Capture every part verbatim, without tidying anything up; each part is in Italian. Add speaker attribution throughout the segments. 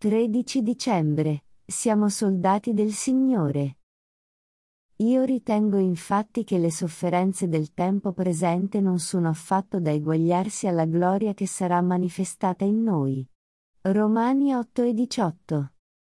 Speaker 1: tredici dicembre. Siamo soldati del Signore. Io ritengo infatti che le sofferenze del tempo presente non sono affatto da eguagliarsi alla gloria che sarà manifestata in noi. Romani otto e diciotto.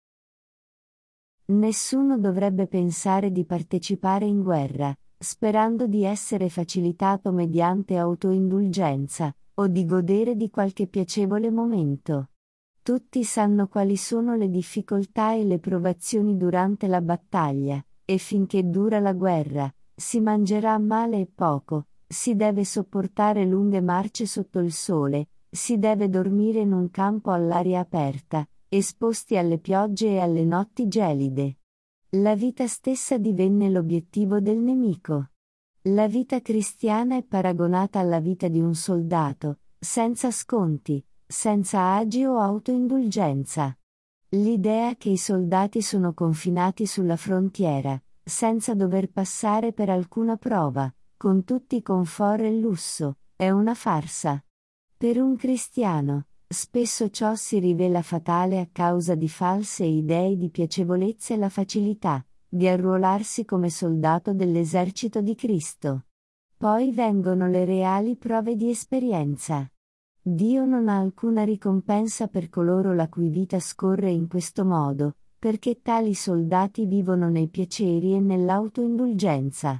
Speaker 1: Nessuno dovrebbe pensare di partecipare in guerra, sperando di essere facilitato mediante autoindulgenza, o di godere di qualche piacevole momento. Tutti sanno quali sono le difficoltà e le provazioni durante la battaglia, e finché dura la guerra, si mangerà male e poco, si deve sopportare lunghe marce sotto il sole, si deve dormire in un campo all'aria aperta, esposti alle piogge e alle notti gelide. La vita stessa divenne l'obiettivo del nemico. La vita cristiana è paragonata alla vita di un soldato, senza sconti, senza agi o autoindulgenza. L'idea che i soldati sono confinati sulla frontiera, senza dover passare per alcuna prova, con tutti i comfort e il lusso, è una farsa. Per un cristiano, spesso ciò si rivela fatale a causa di false idee di piacevolezza e la facilità di arruolarsi come soldato dell'esercito di Cristo. Poi vengono le reali prove di esperienza. Dio non ha alcuna ricompensa per coloro la cui vita scorre in questo modo, perché tali soldati vivono nei piaceri e nell'autoindulgenza.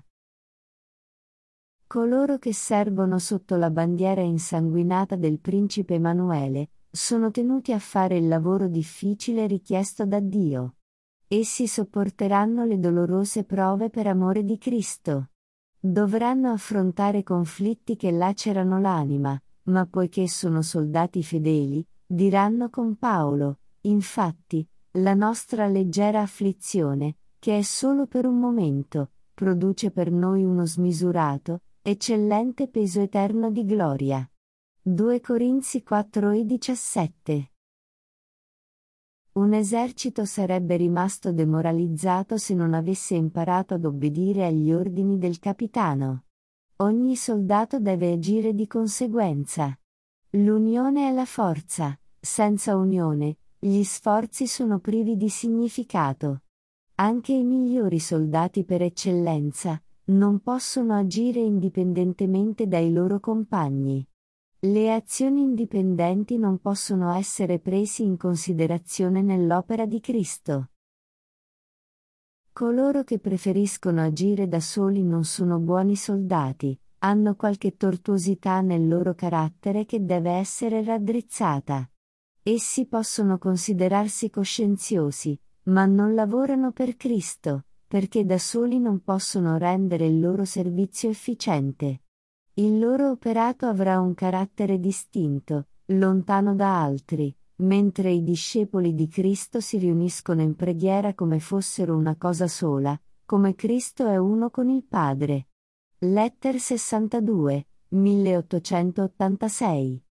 Speaker 1: Coloro che servono sotto la bandiera insanguinata del principe Emanuele, sono tenuti a fare il lavoro difficile richiesto da Dio. Essi sopporteranno le dolorose prove per amore di Cristo. Dovranno affrontare conflitti che lacerano l'anima, ma poiché sono soldati fedeli, diranno con Paolo, infatti, la nostra leggera afflizione, che è solo per un momento, produce per noi uno smisurato, eccellente peso eterno di gloria. due Corinzi quattro e diciassette. Un esercito sarebbe rimasto demoralizzato se non avesse imparato ad obbedire agli ordini del capitano. Ogni soldato deve agire di conseguenza. L'unione è la forza, senza unione, gli sforzi sono privi di significato. Anche i migliori soldati per eccellenza, non possono agire indipendentemente dai loro compagni. Le azioni indipendenti non possono essere presi in considerazione nell'opera di Cristo. Coloro che preferiscono agire da soli non sono buoni soldati, hanno qualche tortuosità nel loro carattere che deve essere raddrizzata. Essi possono considerarsi coscienziosi, ma non lavorano per Cristo, perché da soli non possono rendere il loro servizio efficiente. Il loro operato avrà un carattere distinto, lontano da altri, mentre i discepoli di Cristo si riuniscono in preghiera come fossero una cosa sola, come Cristo è uno con il Padre. Letter sessantadue, milleottocentottantasei.